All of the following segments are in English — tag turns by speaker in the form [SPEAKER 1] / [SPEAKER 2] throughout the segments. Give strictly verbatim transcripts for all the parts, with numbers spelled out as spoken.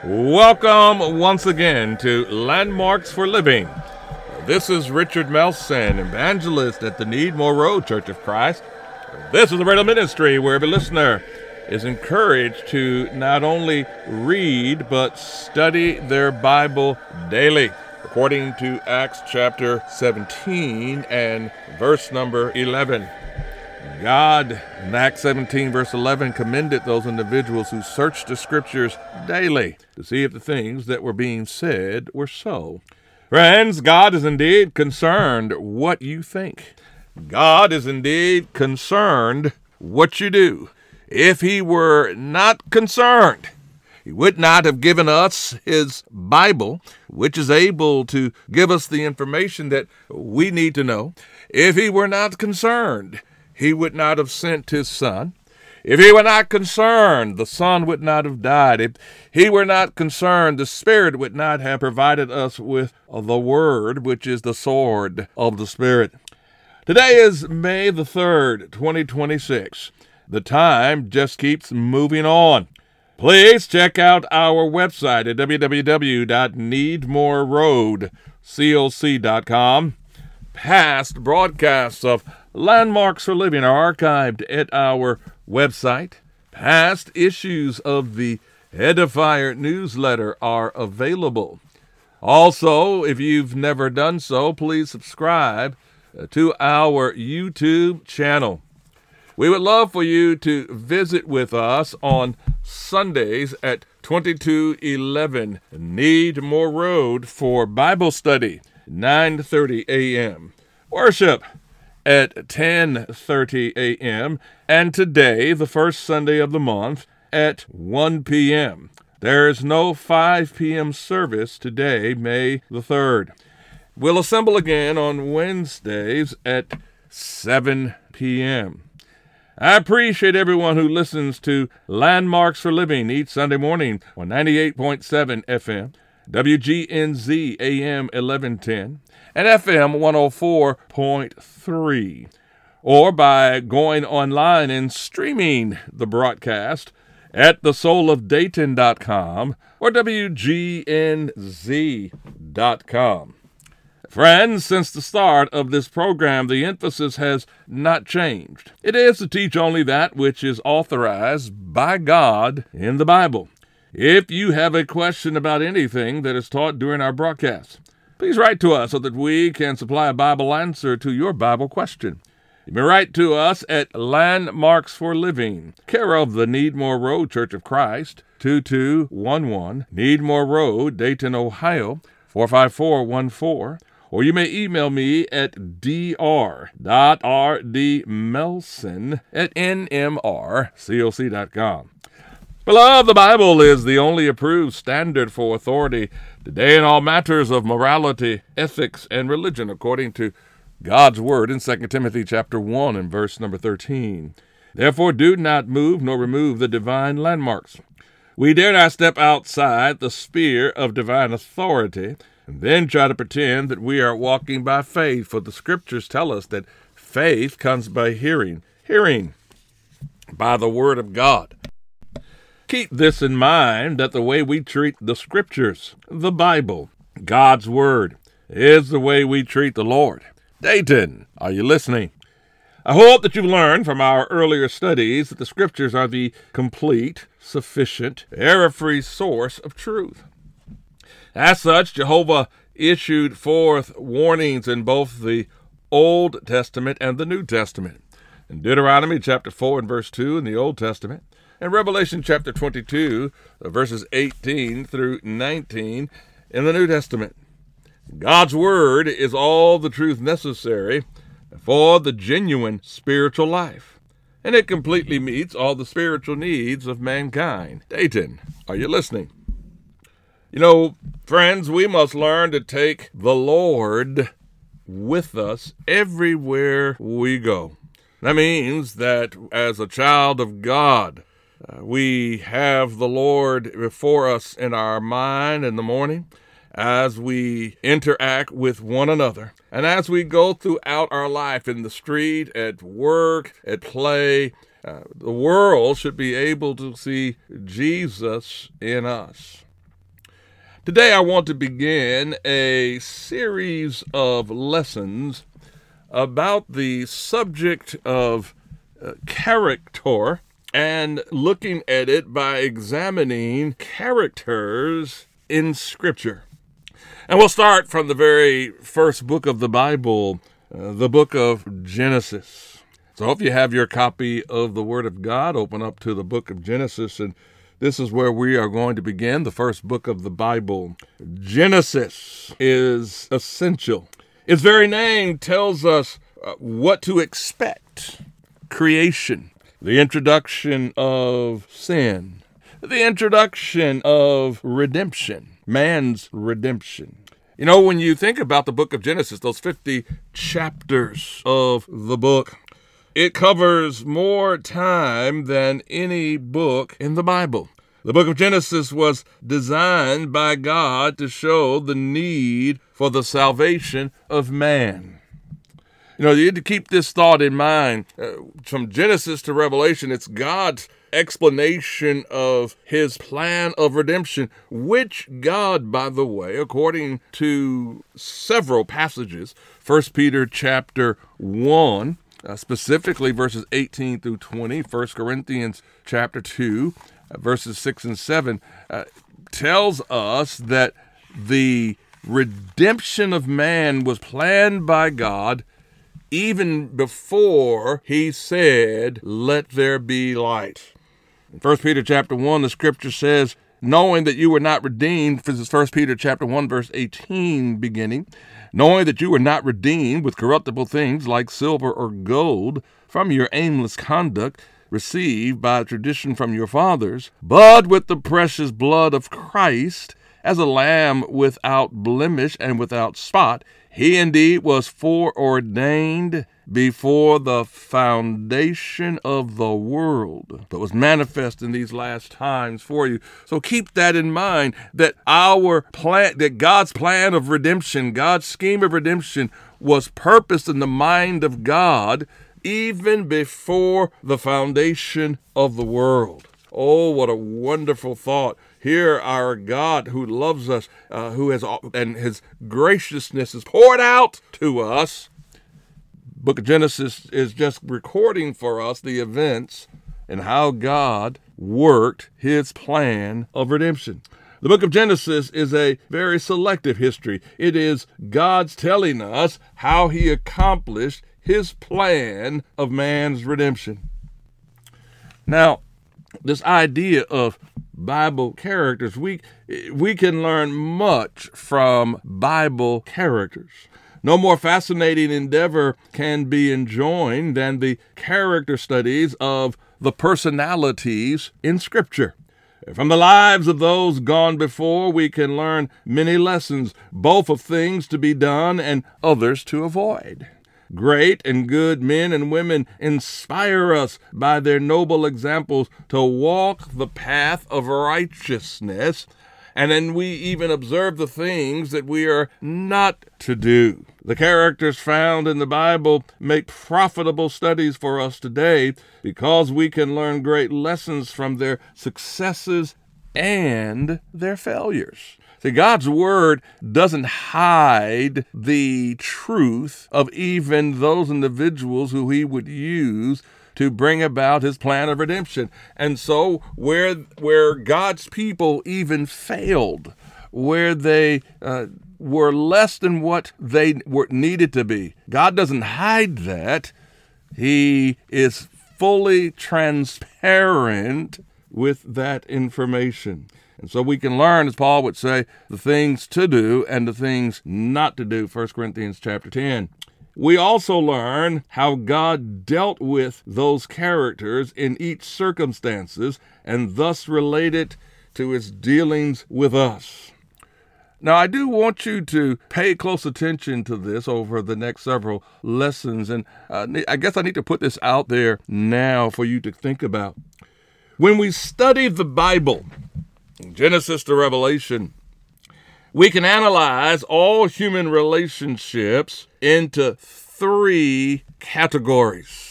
[SPEAKER 1] Welcome once again to Landmarks for Living. This is Richard Melson, evangelist at the Needmore Road Church of Christ. This is a radio ministry where every listener is encouraged to not only read but study their Bible daily, according to Acts chapter seventeen and verse number eleven. God, in Acts seventeen, verse eleven, commended those individuals who searched the Scriptures daily to see if the things that were being said were so. Friends, God is indeed concerned what you think. God is indeed concerned what you do. If he were not concerned, he would not have given us his Bible, which is able to give us the information that we need to know. If he were not concerned, he would not have sent his Son. If he were not concerned, the Son would not have died. If he were not concerned, the Spirit would not have provided us with the Word, which is the sword of the Spirit. Today is May the third, twenty twenty-six. The time just keeps moving on. Please check out our website at w w w dot needmore road coc dot com. Past broadcasts of Landmarks for Living are archived at our website. Past issues of the Edifier newsletter are available. Also, if you've never done so, please subscribe to our YouTube channel. We would love for you to visit with us on Sundays at twenty-two eleven Needmore Road for Bible study, nine thirty a.m. Worship at ten thirty a.m. and today, the first Sunday of the month, at one p.m. There is no five p.m. service today, May the third. We'll assemble again on Wednesdays at seven p.m. I appreciate everyone who listens to Landmarks for Living each Sunday morning on ninety-eight point seven F M, W G N Z A M eleven ten, and F M one oh four point three, or by going online and streaming the broadcast at the soul of dayton dot com or W G N Z dot com. Friends, since the start of this program, the emphasis has not changed. It is to teach only that which is authorized by God in the Bible. If you have a question about anything that is taught during our broadcast, please write to us so that we can supply a Bible answer to your Bible question. You may write to us at Landmarks for Living, care of the Needmore Road Church of Christ, two two one one Needmore Road, Dayton, Ohio, four five four one four. Or you may email me at d r dot r d melson at n m r coc dot com. Beloved, the Bible is the only approved standard for authority today in all matters of morality, ethics, and religion, according to God's word in Second Timothy chapter one and verse number thirteen. Therefore do not move nor remove the divine landmarks. We dare not step outside the sphere of divine authority and then try to pretend that we are walking by faith, for the Scriptures tell us that faith comes by hearing, hearing by the Word of God. Keep this in mind, that the way we treat the Scriptures, the Bible, God's Word, is the way we treat the Lord. Dayton, are you listening? I hope that you've learned from our earlier studies that the Scriptures are the complete, sufficient, error-free source of truth. As such, Jehovah issued forth warnings in both the Old Testament and the New Testament. In Deuteronomy chapter four and verse two in the Old Testament, and Revelation chapter twenty-two, verses eighteen through nineteen in the New Testament. God's Word is all the truth necessary for the genuine spiritual life, and it completely meets all the spiritual needs of mankind. Dayton, are you listening? You know, friends, we must learn to take the Lord with us everywhere we go. That means that as a child of God, uh, we have the Lord before us in our mind in the morning, as we interact with one another, and as we go throughout our life in the street, at work, at play. Uh, the world should be able to see Jesus in us. Today I want to begin a series of lessons about the subject of uh, character and looking at it by examining characters in Scripture. And we'll start from the very first book of the Bible, uh, the book of Genesis. So if you have your copy of the Word of God, open up to the book of Genesis, and this is where we are going to begin, the first book of the Bible. Genesis is essential. Its very name tells us uh, what to expect. Creation, the introduction of sin, the introduction of redemption, man's redemption. You know, when you think about the book of Genesis, those fifty chapters of the book, it covers more time than any book in the Bible. The book of Genesis was designed by God to show the need for the salvation of man. You know, you need to keep this thought in mind. Uh, from Genesis to Revelation, it's God's explanation of his plan of redemption, which God, by the way, according to several passages, First Peter chapter one, Uh, specifically verses eighteen through twenty, First Corinthians chapter two, uh, verses six and seven, uh, tells us that the redemption of man was planned by God even before he said, "Let there be light." In First Peter chapter one, the scripture says, knowing that you were not redeemed, this is First Peter chapter one, verse eighteen beginning, knowing that you were not redeemed with corruptible things like silver or gold from your aimless conduct received by tradition from your fathers, but with the precious blood of Christ, as a lamb without blemish and without spot. He indeed was foreordained before the foundation of the world, but was manifest in these last times for you. So keep that in mind, that our plan, that God's plan of redemption, God's scheme of redemption was purposed in the mind of God even before the foundation of the world. Oh, what a wonderful thought. Here our God who loves us, uh, who has, and his graciousness is poured out to us. Book of Genesis is just recording for us the events and how God worked his plan of redemption. The book of Genesis is a very selective history. It is God's telling us how he accomplished his plan of man's redemption. Now, this idea of Bible characters, we we can learn much from Bible characters. No more fascinating endeavor can be enjoined than the character studies of the personalities in Scripture. From the lives of those gone before, we can learn many lessons, both of things to be done and others to avoid. Great and good men and women inspire us by their noble examples to walk the path of righteousness, and then we even observe the things that we are not to do. The characters found in the Bible make profitable studies for us today because we can learn great lessons from their successes and their failures. See, God's word doesn't hide the truth of even those individuals who he would use to bring about his plan of redemption. And so where where God's people even failed, where they uh, were less than what they were needed to be, God doesn't hide that. He is fully transparent with that information. And so we can learn, as Paul would say, the things to do and the things not to do, First Corinthians chapter ten. We also learn how God dealt with those characters in each circumstances and thus related to his dealings with us. Now, I do want you to pay close attention to this over the next several lessons, and uh, I guess I need to put this out there now for you to think about. When we study the Bible, Genesis to Revelation, we can analyze all human relationships into three categories.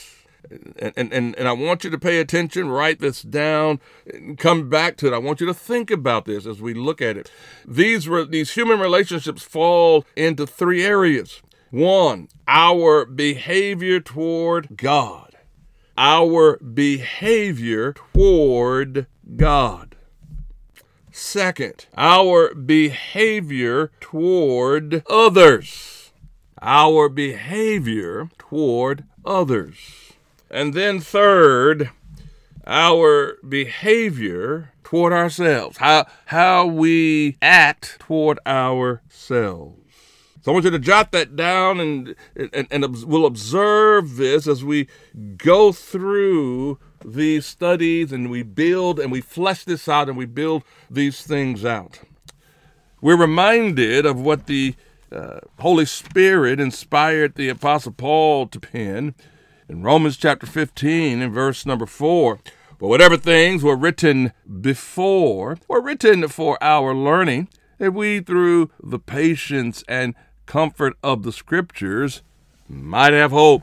[SPEAKER 1] And, and, and I want you to pay attention, write this down, and come back to it. I want you to think about this as we look at it. These, these human relationships fall into three areas. One, our behavior toward God. Our behavior toward God. Second, our behavior toward others. Our behavior toward others. And then third, our behavior toward ourselves. How, how we act toward ourselves. So I want you to jot that down, and, and, and we'll observe this as we go through these studies and we build and we flesh this out and we build these things out. We're reminded of what the uh, Holy Spirit inspired the Apostle Paul to pen in Romans chapter fifteen and verse number four. For whatever things were written before were written for our learning, that we through the patience and comfort of the Scriptures might have hope.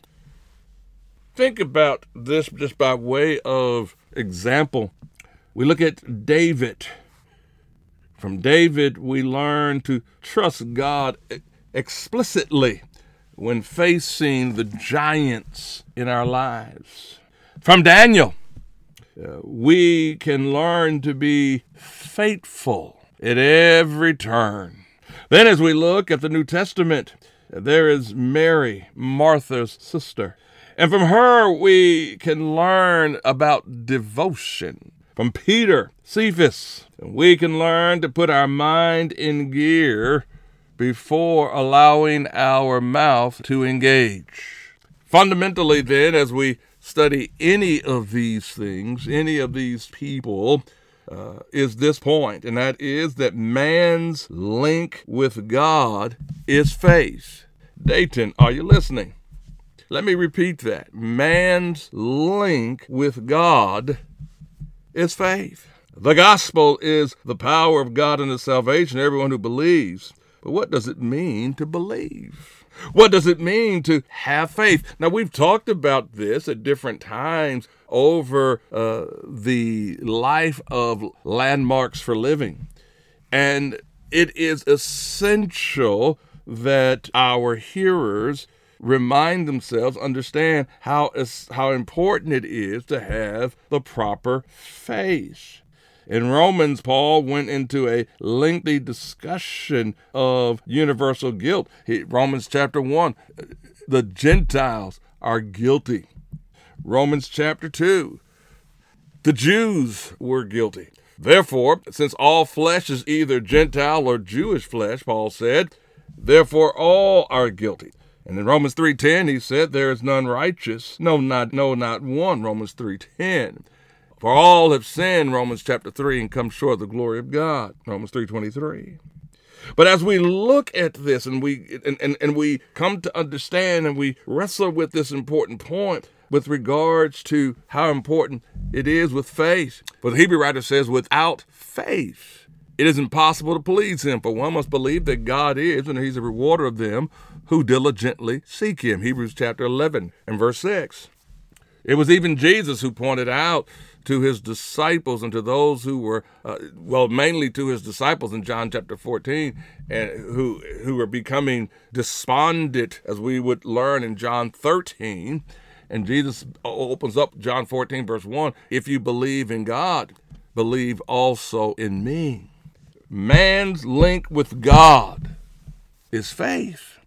[SPEAKER 1] Think about this just by way of example. We look at David. From David, we learn to trust God explicitly when facing the giants in our lives. From Daniel, uh, we can learn to be faithful at every turn. Then as we look at the New Testament, there is Mary, Martha's sister. And from her, we can learn about devotion. From Peter, Cephas, we can learn to put our mind in gear before allowing our mouth to engage. Fundamentally, then, as we study any of these things, any of these people, Uh, is this point, and that is that man's link with God is faith. Dayton, are you listening? Let me repeat that. Man's link with God is faith. The gospel is the power of God unto salvation, everyone who believes. But what does it mean to believe? What does it mean to have faith? Now, we've talked about this at different times over uh, the life of Landmarks for Living. And it is essential that our hearers remind themselves, understand how, how important it is to have the proper faith. In Romans, Paul went into a lengthy discussion of universal guilt. He, Romans chapter one, the Gentiles are guilty. Romans chapter two, the Jews were guilty. Therefore, since all flesh is either Gentile or Jewish flesh, Paul said, therefore all are guilty. And in Romans three ten, he said, there is none righteous, no, not, no, not one, Romans three ten. For all have sinned, Romans chapter three, and come short of the glory of God, Romans three twenty-three. But as we look at this and we and, and, and we come to understand and we wrestle with this important point with regards to how important it is with faith. For the Hebrew writer says, without faith, it is impossible to please him. For one must believe that God is, and he's a rewarder of them who diligently seek him. Hebrews chapter eleven and verse six. It was even Jesus who pointed out to his disciples and to those who were, uh, well, mainly to his disciples in John chapter fourteen, and who who were becoming despondent, as we would learn in John thirteen. And Jesus opens up John fourteen, verse one, if you believe in God, believe also in me. Man's link with God is faith.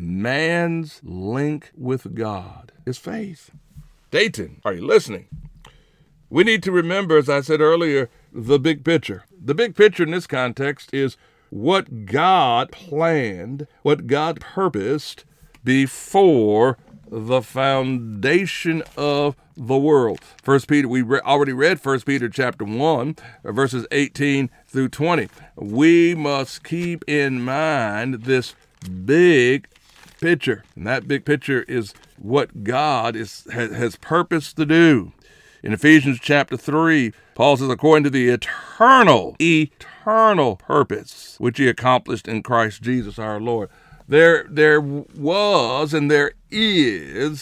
[SPEAKER 1] Man's link with God is faith. Dayton, are you listening? We need to remember, as I said earlier, the big picture. The big picture in this context is what God planned, what God purposed before the foundation of the world. First Peter, we re- already read First Peter chapter one, verses eighteen through twenty. We must keep in mind this big picture. And that big picture is what God is has, has purposed to do. In Ephesians chapter three, Paul says, according to the eternal, eternal purpose, which he accomplished in Christ Jesus our Lord. There, there was and there is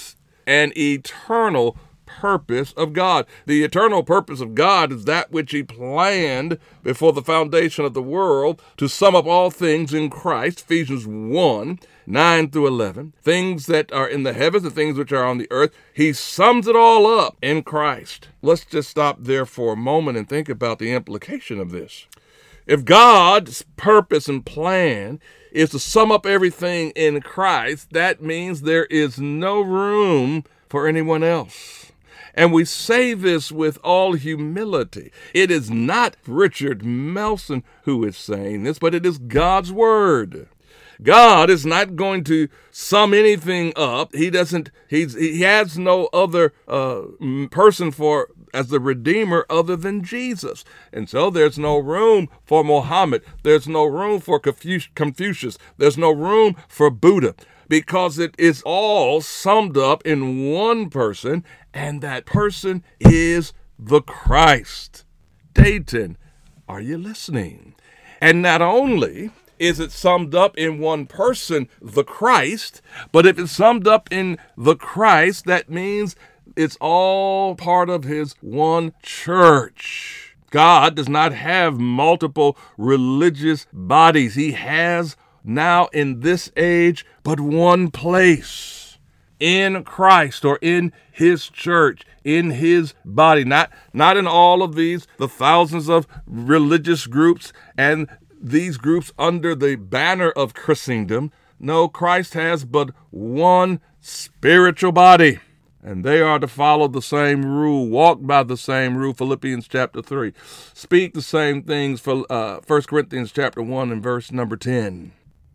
[SPEAKER 1] and eternal purpose of God. The eternal purpose of God is that which he planned before the foundation of the world to sum up all things in Christ, Ephesians one, nine through eleven. Things that are in the heavens and things which are on the earth. He sums it all up in Christ. Let's just stop there for a moment and think about the implication of this. If God's purpose and plan is to sum up everything in Christ, that means there is no room for anyone else. And we say this with all humility. It is not Richard Melson who is saying this, but it is God's word. God is not going to sum anything up. He doesn't, he's, he has no other uh, person for as the Redeemer other than Jesus. And so there's no room for Muhammad. There's no room for Confucius. There's no room for Buddha, because it is all summed up in one person, and that person is the Christ. Dayton, are you listening? And not only is it summed up in one person, the Christ, but if it's summed up in the Christ, that means it's all part of his one church. God does not have multiple religious bodies. He has now in this age but one place, in Christ, or in his church, in his body, not not in all of these, the thousands of religious groups and these groups under the banner of Christendom. No, Christ has but one spiritual body, and they are to follow the same rule, walk by the same rule, Philippians chapter three, speak the same things, for uh, First Corinthians chapter one and verse number ten.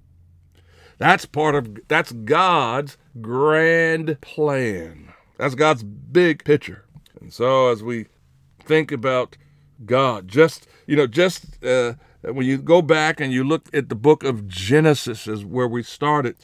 [SPEAKER 1] That's part of, that's God's grand plan. That's God's big picture. And so as we think about God, just, you know, just uh, when you go back and you look at the book of Genesis is where we started.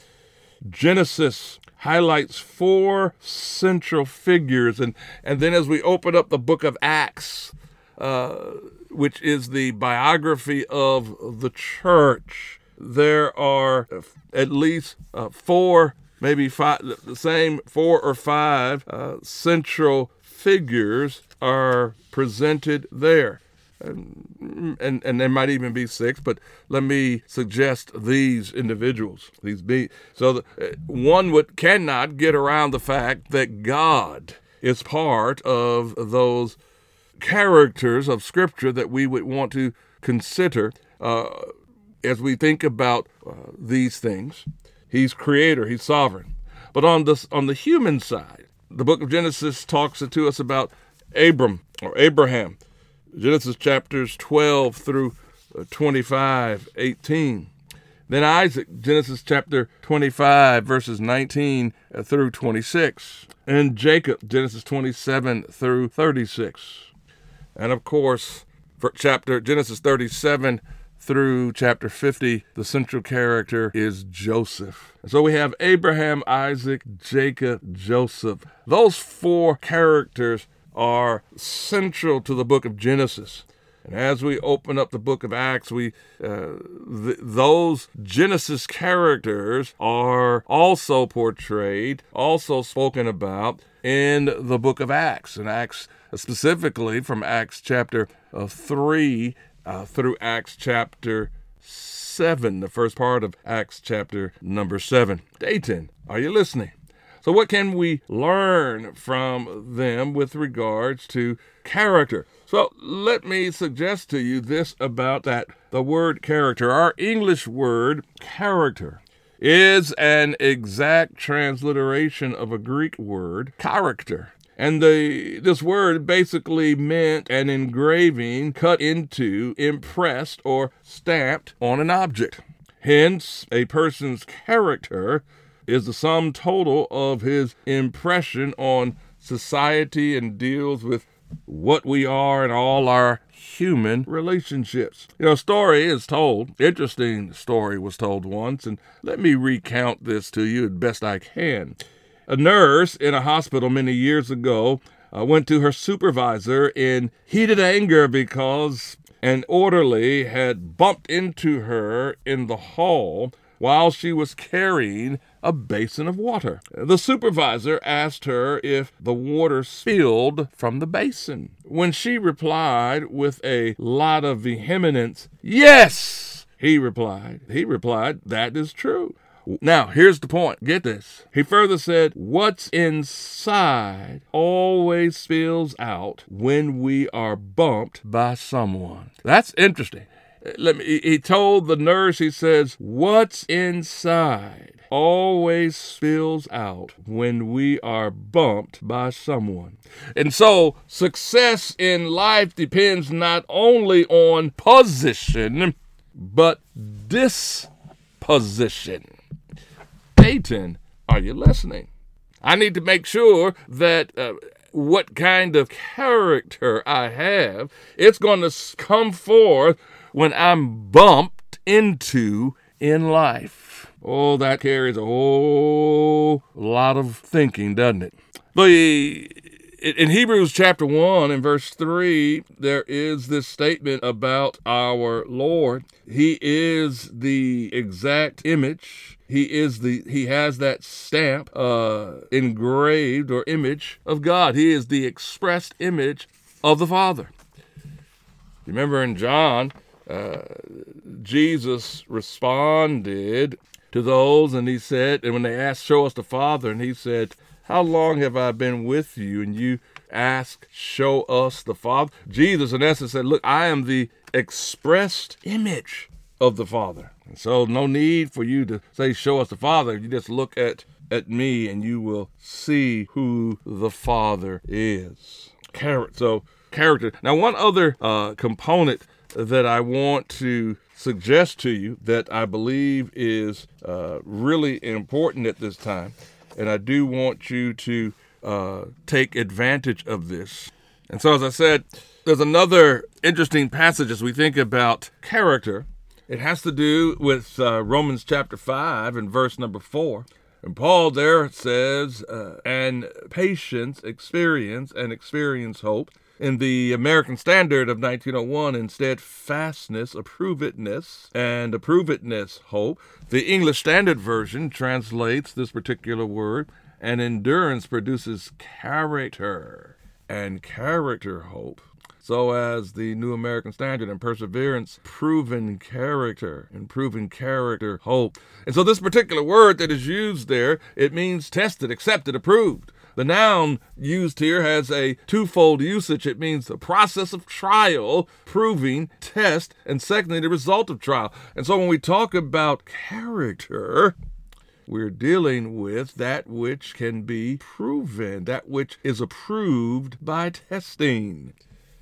[SPEAKER 1] Genesis highlights four central figures. And, and then as we open up the book of Acts, uh, which is the biography of the church, there are at least uh, four, maybe five, the same four or five uh, central figures are presented there. And, and and there might even be six, but let me suggest these individuals. These be so that one would cannot get around the fact that God is part of those characters of Scripture that we would want to consider uh, as we think about uh, these things. He's creator, he's sovereign. But on this, on the human side, the book of Genesis talks to us about Abram or Abraham. Genesis chapters twelve through twenty-five, eighteen. Then Isaac, Genesis chapter twenty-five, verses nineteen through twenty-six. And Jacob, Genesis twenty-seven through thirty-six. And of course, for chapter Genesis thirty-seven through chapter fifty, the central character is Joseph. And so we have Abraham, Isaac, Jacob, Joseph. Those four characters are central to the book of Genesis. And as we open up the book of Acts, we uh, th- those Genesis characters are also portrayed, also spoken about in the book of Acts. And Acts, specifically from Acts chapter uh, three uh, through Acts chapter seven, the first part of Acts chapter number seven. Dayton, are you listening? So what can we learn from them with regards to character? So let me suggest to you this about that, the word character. Our English word character is an exact transliteration of a Greek word, character. And the this word basically meant an engraving cut into, impressed, or stamped on an object. Hence, a person's character is the sum total of his impression on society and deals with what we are in all our human relationships. You know, a story is told, interesting story was told once, and let me recount this to you as best I can. A nurse in a hospital many years ago uh, went to her supervisor in heated anger because an orderly had bumped into her in the hall while she was carrying a basin of water. The supervisor asked her if the water spilled from the basin. When she replied with a lot of vehemence, "Yes," he replied. He replied, "That is true." Now, here's the point. Get this. He further said, "What's inside always spills out when we are bumped by someone." That's interesting. Let me, he told the nurse, he says, "What's inside always spills out when we are bumped by someone." And so success in life depends not only on position, but disposition. Satan, are you listening? I need to make sure that uh, what kind of character I have, it's going to come forth when I'm bumped into in life. Oh, that carries a whole lot of thinking, doesn't it? The In Hebrews chapter one and verse three, there is this statement about our Lord. He is the exact image. He is the. He has that stamp, uh, engraved or image of God. He is the expressed image of the Father. Remember in John, uh, Jesus responded to those, and he said, and when they asked, "Show us the Father," and he said, "How long have I been with you, and you ask, show us the Father?" Jesus, in essence, said, "Look, I am the expressed image of the Father. And so no need for you to say, show us the Father. You just look at, at me, and you will see who the Father is." Character. So, character. Now, one other uh, component that I want to suggest to you that I believe is uh, really important at this time, and I do want you to uh, take advantage of this. And so, as I said, there's another interesting passage as we think about character. It has to do with uh, Romans chapter five and verse number four. And Paul there says, uh, and patience, experience, and experience hope. In the American Standard of nineteen oh one, instead, steadfastness, approvedness, and approvedness, hope. The English Standard Version translates this particular word, and endurance produces character, and character, hope. So as the New American Standard, and perseverance, proven character, and proven character, hope. And so this particular word that is used there, it means tested, accepted, approved. The noun used here has a twofold usage. It means the process of trial, proving, test, and secondly, the result of trial. And so when we talk about character, we're dealing with that which can be proven, that which is approved by testing.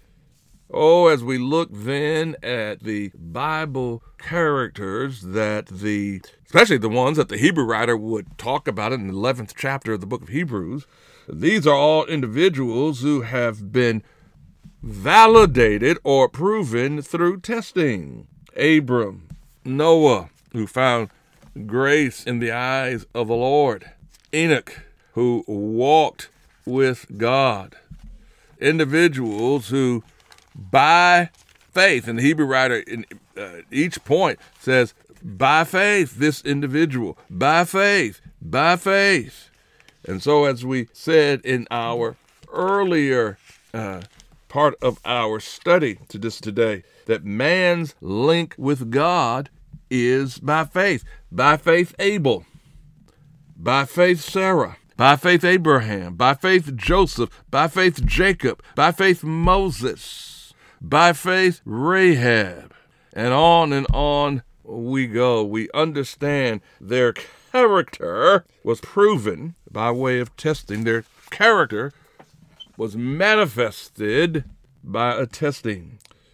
[SPEAKER 1] Oh, as we look then at the Bible characters that the, especially the ones that the Hebrew writer would talk about in the eleventh chapter of the book of Hebrews, these are all individuals who have been validated or proven through testing. Abram, Noah, who found grace in the eyes of the Lord. Enoch, who walked with God. Individuals who by faith, and the Hebrew writer in uh, each point says, by faith, this individual, by faith, by faith. And so as we said in our earlier uh, part of our study to this today, that man's link with God is by faith. By faith, Abel. By faith, Sarah. By faith, Abraham. By faith, Joseph. By faith, Jacob. By faith, Moses. By faith, Rahab, and on and on we go. We understand their character was proven by way of testing. Their character was manifested by a testing.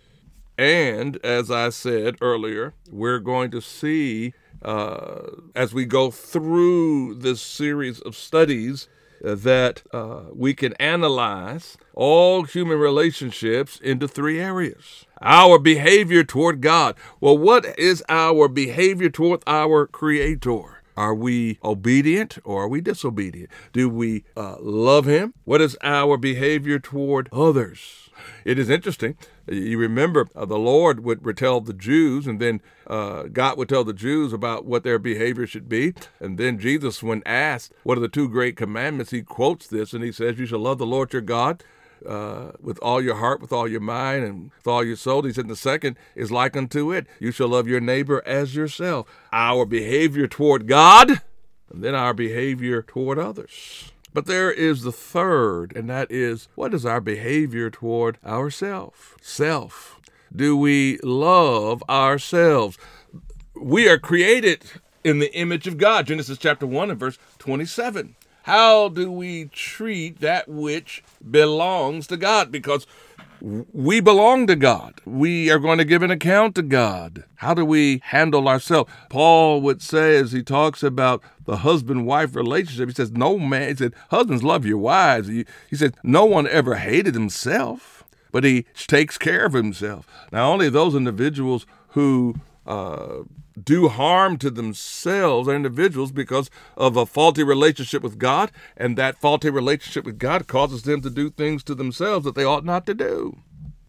[SPEAKER 1] And as I said earlier, we're going to see uh, as we go through this series of studies that uh, we can analyze all human relationships into three areas. Our behavior toward God. Well, what is our behavior toward our Creator? Are we obedient or are we disobedient? Do we uh, love him? What is our behavior toward others? It is interesting. You remember uh, the Lord would tell the Jews, and then uh, God would tell the Jews about what their behavior should be. And then Jesus, when asked, what are the two great commandments, he quotes this, and he says, you shall love the Lord your God uh, with all your heart, with all your mind, and with all your soul. He said, the second is like unto it. You shall love your neighbor as yourself. Our behavior toward God, and then our behavior toward others. But there is the third, and that is, what is our behavior toward ourselves? Self. Do we love ourselves? We are created in the image of God. Genesis chapter one and verse twenty-seven. How do we treat that which belongs to God? Because we belong to God. We are going to give an account to God. How do we handle ourselves? Paul would say, as he talks about the husband-wife relationship, he says, no man, he said, husbands, love your wives. He, he said, no one ever hated himself, but he takes care of himself. Now, only those individuals who uh, do harm to themselves are individuals because of a faulty relationship with God, and that faulty relationship with God causes them to do things to themselves that they ought not to do.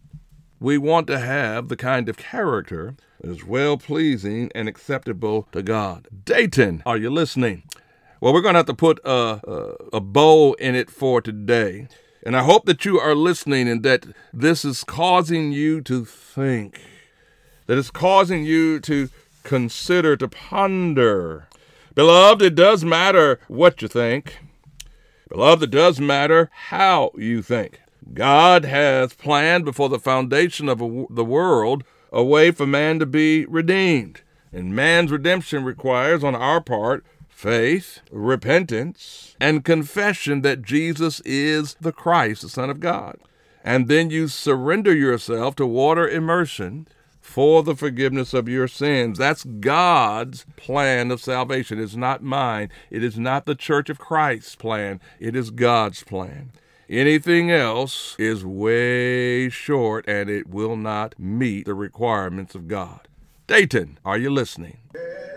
[SPEAKER 1] We want to have the kind of character that is well-pleasing and acceptable to God. Dayton, are you listening? Well, we're going to have to put a, a, a bow in it for today, and I hope that you are listening and that this is causing you to think, that it's causing you to consider, to ponder. Beloved, it does matter what you think. Beloved, it does matter how you think. God has planned before the foundation of a, the world a way for man to be redeemed. And man's redemption requires, on our part, faith, repentance, and confession that Jesus is the Christ, the Son of God. And then you surrender yourself to water immersion for the forgiveness of your sins. That's God's plan of salvation. It's not mine. It is not the Church of Christ's plan. It is God's plan. Anything else is way short, and it will not meet the requirements of God. Dayton, are you listening?